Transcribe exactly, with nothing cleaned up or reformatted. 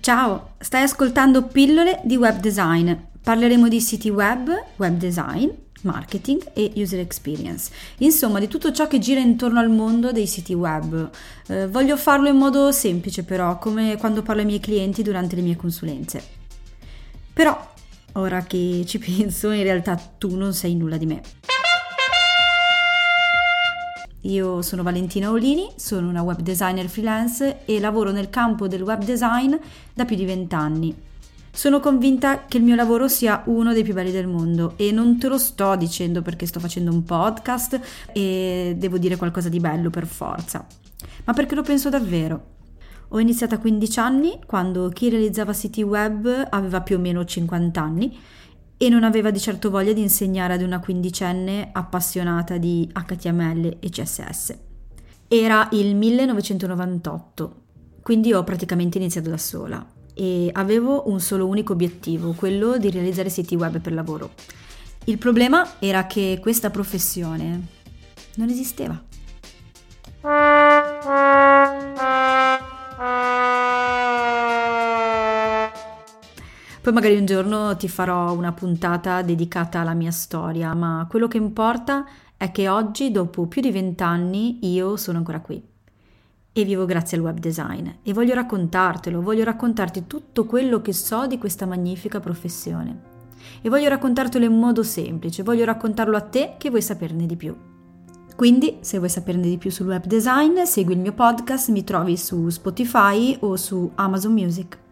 Ciao, stai ascoltando Pillole di Web Design. Parleremo di siti web, web design, marketing e user experience. Insomma, di tutto ciò che gira intorno al mondo dei siti web. Eh, voglio farlo in modo semplice però, come quando parlo ai miei clienti durante le mie consulenze. Però, ora che ci penso, in realtà tu non sai nulla di me. Io sono Valentina Olini, sono una web designer freelance e lavoro nel campo del web design da più di vent'anni. Sono convinta che il mio lavoro sia uno dei più belli del mondo e non te lo sto dicendo perché sto facendo un podcast e devo dire qualcosa di bello per forza, ma perché lo penso davvero. Ho iniziato a quindici anni, quando chi realizzava siti web aveva più o meno cinquanta anni e non aveva di certo voglia di insegnare ad una quindicenne appassionata di acca ti emme elle e ci esse esse. Era il millenovecentonovantotto, quindi ho praticamente iniziato da sola e avevo un solo unico obiettivo, quello di realizzare siti web per lavoro. Il problema era che questa professione non esisteva. Poi magari un giorno ti farò una puntata dedicata alla mia storia, ma quello che importa è che oggi, dopo più di vent'anni, io sono ancora qui e vivo grazie al web design e voglio raccontartelo, voglio raccontarti tutto quello che so di questa magnifica professione e voglio raccontartelo in modo semplice, voglio raccontarlo a te che vuoi saperne di più. Quindi, se vuoi saperne di più sul web design, segui il mio podcast, mi trovi su Spotify o su Amazon Music.